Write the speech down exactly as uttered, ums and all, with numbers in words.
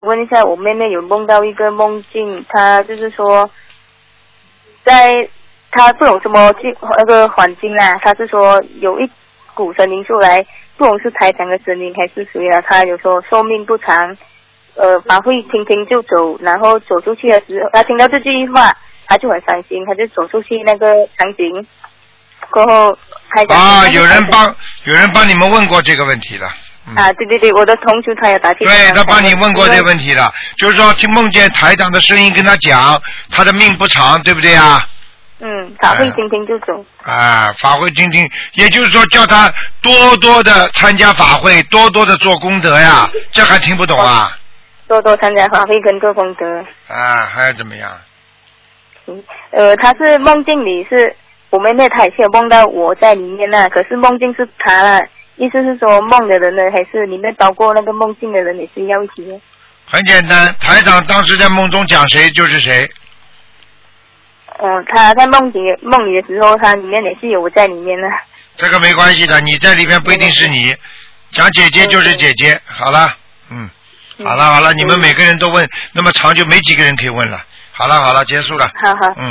问一下，我妹妹有梦到一个梦境，她就是说，在她不懂什么境那个环境啦，她是说有一股声音出来，不懂是台长的声音还是谁啊？她有说寿命不长，呃，法会听听就走，然后走出去的时候，她听到这句话，她就很伤心，她就走出去那个场景，过后台长啊，有人帮有人帮你们问过这个问题了。嗯、 啊，对对对，我的同学他也打电话， 对他帮你问过这个问题了，就是说听梦见台长的声音跟他讲，他的命不长，对不对啊？ 嗯，法会听听就走。 啊，法会听听，也就是说叫他多多的参加法会，多多的做功德呀，这还听不懂啊？ 多多参加法会跟做功德。 啊，还要怎么样？ 嗯，呃，他是梦境里是我妹妹，她也是有梦到我在里面啦，可是梦境是她啦。意思是说梦的人呢，还是里面包括那个梦境的人也是要一起的？ 很简单，台长当时在梦中讲谁就是谁。 嗯，他在梦里梦里的时候，他里面也是有我在里面的。 这个没关系的，你在里面不一定是你，讲姐姐就是姐姐。好了，嗯，好了好了，你们每个人都问，那么长就没几个人可以问了。好了好了，结束了。 好好。 嗯。